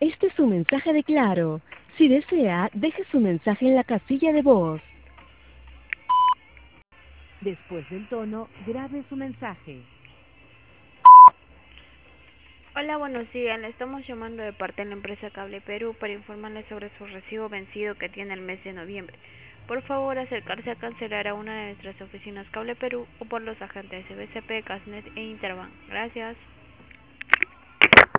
Este es un mensaje de Claro. Si desea, deje su mensaje en la casilla de voz. Después del tono, grabe su mensaje. Hola, buenos días. Le estamos llamando de parte de la empresa Cable Perú para informarle sobre su recibo vencido que tiene el mes de noviembre. Por favor, acercarse a cancelar a una de nuestras oficinas Cable Perú o por los agentes BCP, Casnet e Interbank. Gracias.